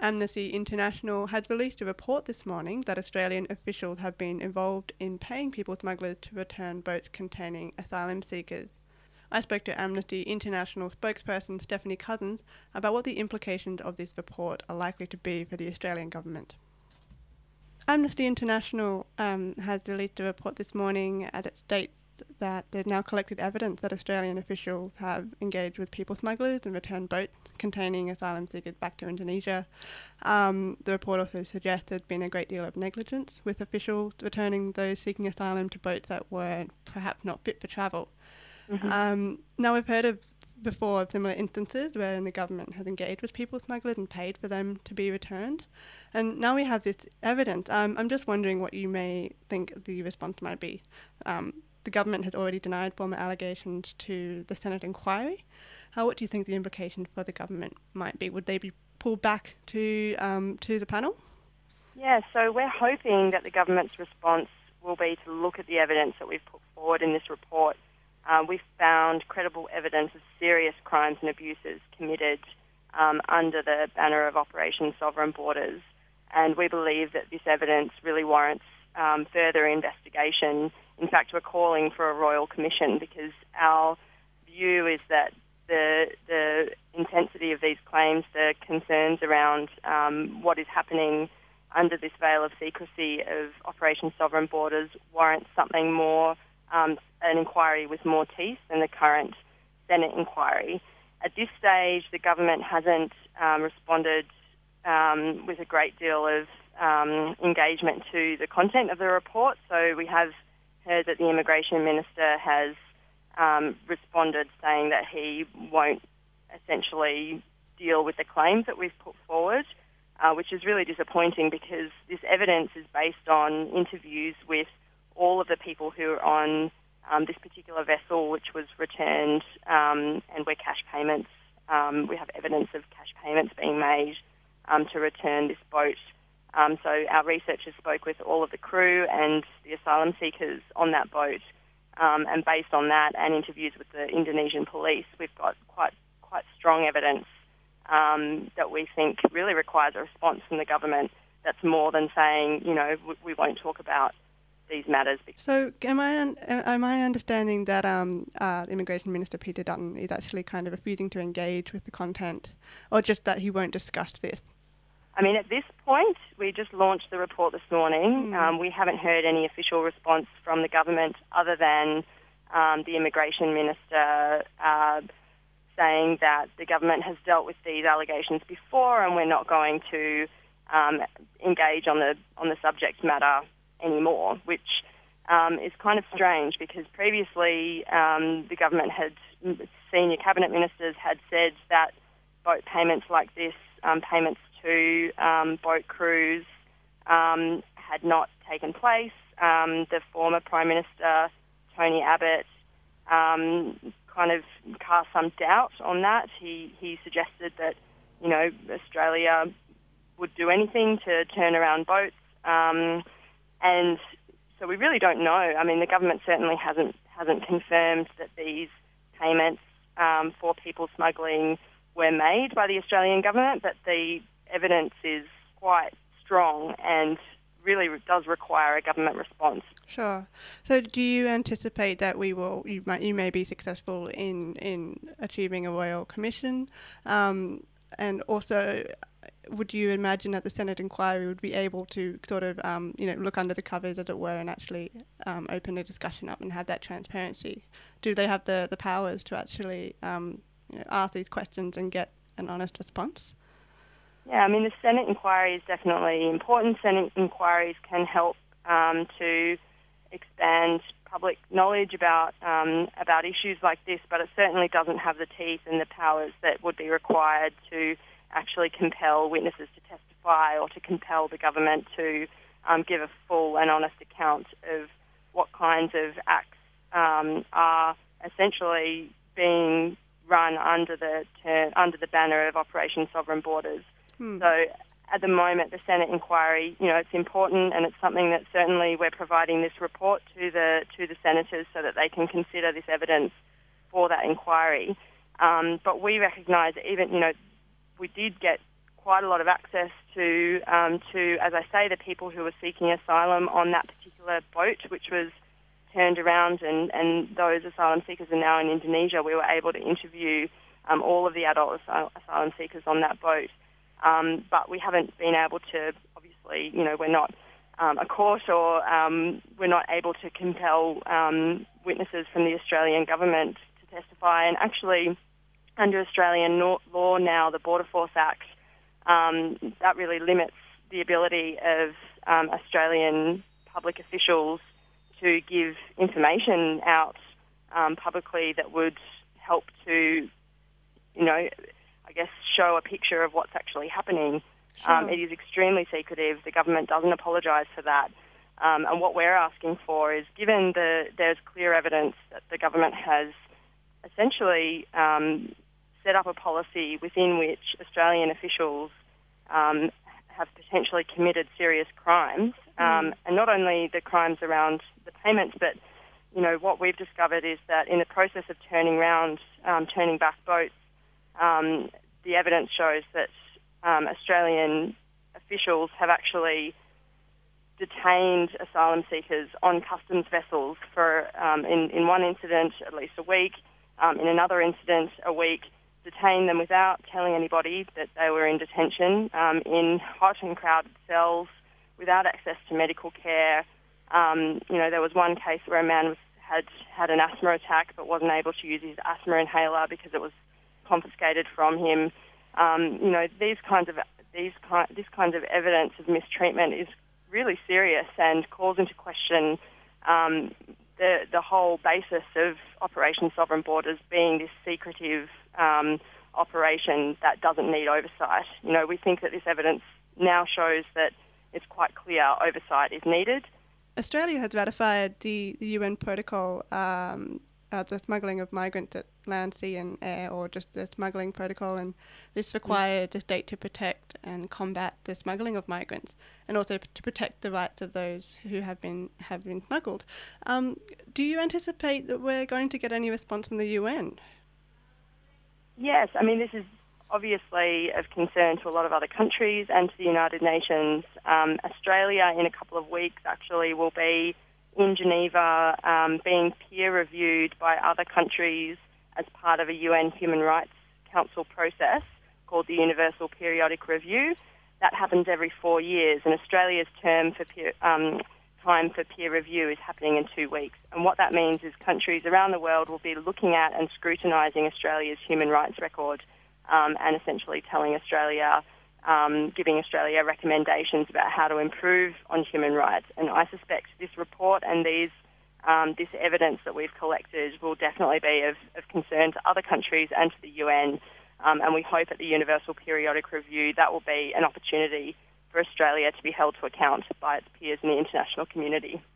Amnesty International has released a report this morning that Australian officials have been involved in paying people smugglers to return boats containing asylum seekers. I spoke to Amnesty International spokesperson Stephanie Cousins about what the implications of this report are likely to be for the Australian government. Amnesty International has released a report this morning and it states that they've now collected evidence that Australian officials have engaged with people smugglers and returned boats containing asylum seekers back to Indonesia. The report also suggests there's been a great deal of negligence with officials returning those seeking asylum to boats that were perhaps not fit for travel. Now we've heard before of similar instances where the government has engaged with people smugglers and paid for them to be returned. And now we have this evidence. I'm just wondering what you may think the response might be. The government has already denied former allegations to the Senate inquiry. What do you think the implications for the government might be? Would they be pulled back to the panel? Yeah, so we're hoping that the government's response will be to look at the evidence that we've put forward in this report. We've found credible evidence of serious crimes and abuses committed under the banner of Operation Sovereign Borders, and we believe that this evidence really warrants further investigation. In fact, we're calling for a royal commission because our view is that the intensity of these claims, the concerns around what is happening under this veil of secrecy of Operation Sovereign Borders warrants something more, an inquiry with more teeth than the current Senate inquiry. At this stage, the government hasn't responded with a great deal of engagement to the content of the report, so we have heard that the Immigration Minister has responded saying that he won't essentially deal with the claims that we've put forward, which is really disappointing because this evidence is based on interviews with all of the people who are on this particular vessel, which was returned, and where cash payments, we have evidence of cash payments being made to return this boat. So our researchers spoke with all of the crew and the asylum seekers on that boat, and based on that and interviews with the Indonesian police, we've got quite strong evidence that we think really requires a response from the government that's more than saying, we won't talk about these matters. So am I understanding that Immigration Minister Peter Dutton is actually kind of refusing to engage with the content, or just that he won't discuss this? I mean, at this point, we just launched the report this morning. We haven't heard any official response from the government other than the Immigration Minister saying that the government has dealt with these allegations before and we're not going to engage on the subject matter anymore, which is kind of strange because previously the government senior cabinet ministers had said that boat payments like this, payments to boat crews, had not taken place. The former Prime Minister, Tony Abbott, kind of cast some doubt on that. He suggested that, Australia would do anything to turn around boats. And so we really don't know. I mean, the government certainly hasn't confirmed that these payments for people smuggling were made by the Australian government, but the evidence is quite strong and really does require a government response. Sure. So do you anticipate that you may be successful in achieving a royal commission? And also, would you imagine that the Senate inquiry would be able to sort of, look under the covers, as it were, and actually open the discussion up and have that transparency? Do they have the powers to actually ask these questions and get an honest response? Yeah, I mean, the Senate inquiry is definitely important. Senate inquiries can help to expand public knowledge about issues like this, but it certainly doesn't have the teeth and the powers that would be required to actually compel witnesses to testify or to compel the government to give a full and honest account of what kinds of acts are essentially being run under the banner of Operation Sovereign Borders. So at the moment, the Senate inquiry, it's important, and it's something that certainly we're providing this report to the senators so that they can consider this evidence for that inquiry. But we recognise that even, we did get quite a lot of access to, as I say, the people who were seeking asylum on that particular boat, which was turned around, and those asylum seekers are now in Indonesia. We were able to interview all of the adult asylum seekers on that boat, but we haven't been able to, obviously, we're not a court, or we're not able to compel witnesses from the Australian government to testify. And actually, under Australian law now, the Border Force Act, that really limits the ability of Australian public officials to give information out publicly that would help to, I guess, show a picture of what's actually happening. Sure. It is extremely secretive. The government doesn't apologise for that. And what we're asking for is, given there's clear evidence that the government has essentially set up a policy within which Australian officials have potentially committed serious crimes, and not only the crimes around the payments, but what we've discovered is that in the process of turning back boats, the evidence shows that Australian officials have actually detained asylum seekers on customs vessels for, in one incident, at least a week, in another incident, a week, detained them without telling anybody that they were in detention, in hot and crowded cells, without access to medical care. There was one case where a man had an asthma attack but wasn't able to use his asthma inhaler because it was confiscated from him. This kind of evidence of mistreatment is really serious and calls into question the whole basis of Operation Sovereign Borders being this secretive operation that doesn't need oversight. We think that this evidence now shows that it's quite clear oversight is needed. Australia has ratified the UN protocol, the smuggling of migrants at land, sea and air, or just the smuggling protocol, and this required the state to protect and combat the smuggling of migrants, and also to protect the rights of those who have been smuggled. Do you anticipate that we're going to get any response from the UN? Yes, this is obviously of concern to a lot of other countries and to the United Nations. Australia, in a couple of weeks, actually will be in Geneva being peer-reviewed by other countries as part of a UN Human Rights Council process called the Universal Periodic Review. That happens every 4 years, and Australia's time for peer review is happening in 2 weeks. And what that means is countries around the world will be looking at and scrutinising Australia's human rights record, and essentially telling Australia, giving Australia recommendations about how to improve on human rights. And I suspect this report and this evidence that we've collected will definitely be of concern to other countries and to the UN. And we hope at the Universal Periodic Review that will be an opportunity for Australia to be held to account by its peers in the international community.